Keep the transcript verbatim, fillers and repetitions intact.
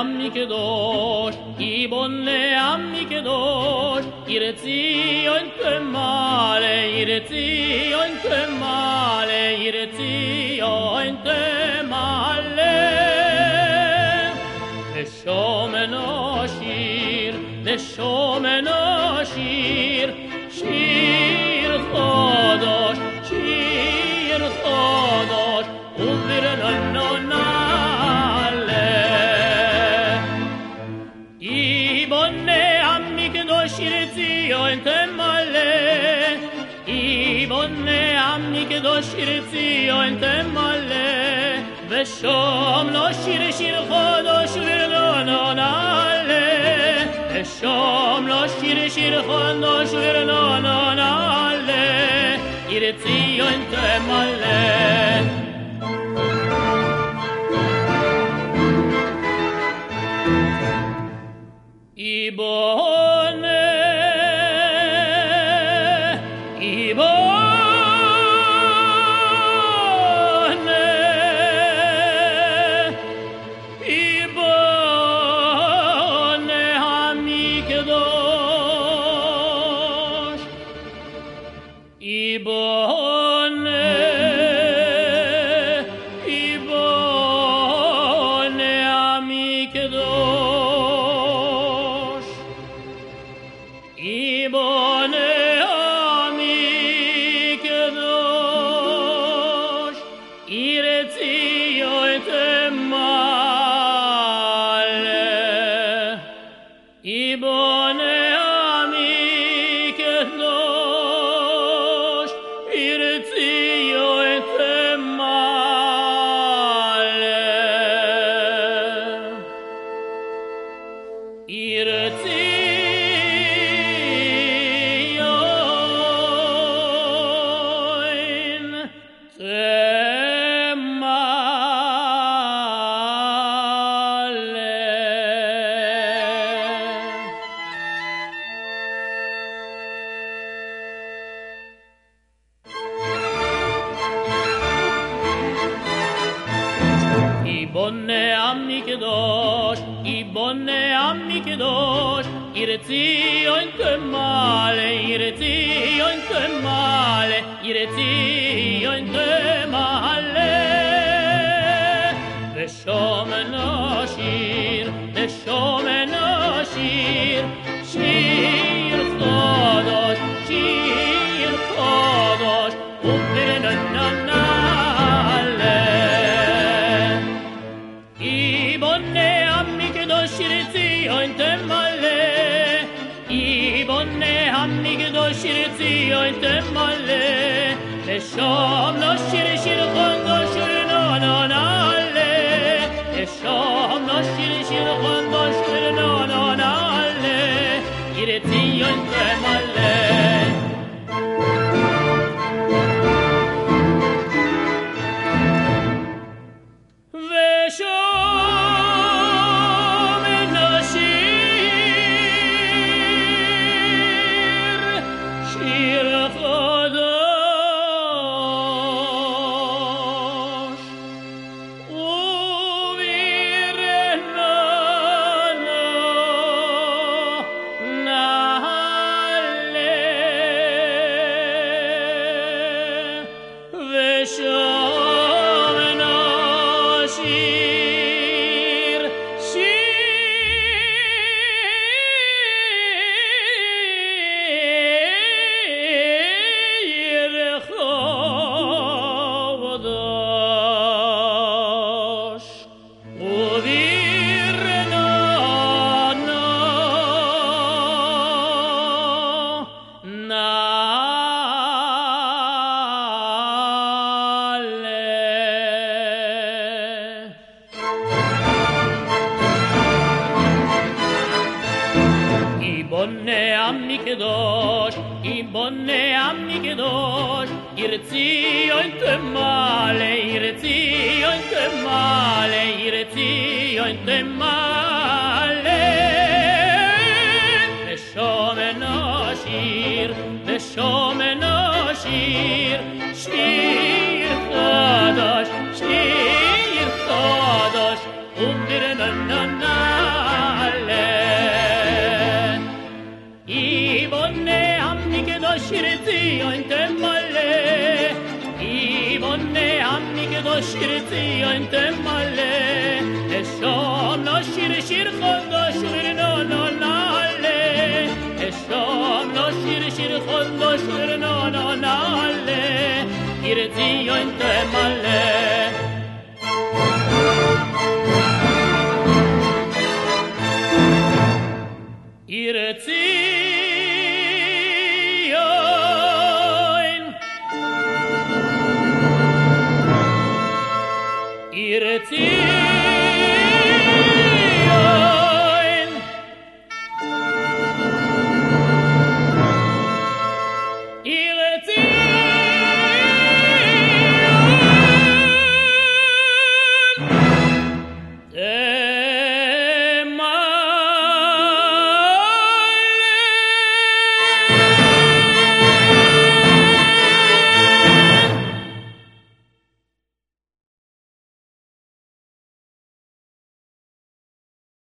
עמי קדוש, יבונה עמי קדוש, עיר ציון תמלא, עיר ציון תמלא, עיר ציון תמלא. לשומנו שיר, לשומנו שיר, שיר חדש, שיר חדש, וברננו נעלה. יבונה עמי קדוש, עיר ציון תמלא, יבונה עמי קדוש, עיר ציון תמלא, ושום לו שיר שיר חדש וברננו נעלה. ושום לו שיר שיר חדש וברננו נעלה, עיר ציון תמלא. יבונה, יבונה, יבונה עמי קדוש, יבונה, יבונה עמי קדוש, יבונה עמי קדוש, עיר ציון תמלא. יבונה עמי קדוש, עיר ציון תמלא. עיר יבונה עמי קדוש, יבונה עמי קדוש, עיר ציון תמלא, עיר ציון תמלא, עיר ציון תמלא. ושומנו שיר, ושומנו שיר, שיר חדש, שיר חדש, וברננו נעלה. יבונה עמי קדוש, עיר ציון תמלא, יבונה עמי קדוש, עיר ציון תמלא. ושום לו שיר שיר חדש וברננו נעלה, ושום לו שיר שיר חדש וברננו נעלה, עיר ציון תמלא. יבונה עמי קדוש, יבונה עמי קדוש, עיר ציון תמלא, עיר ציון תמלא, עיר ציון תמלא. ושומנו שיר, ושומנו שיר, שיר חדש, שיר חדש, וברננו נעלה. שיר ציון תמלא יבונה עמי קדוש שיר ציון תמלא אשום לו שיר שיר חודש ורנו נו נעלה אשום לו שיר שיר חודש ורנו נו נעלה עיר ציון תמלא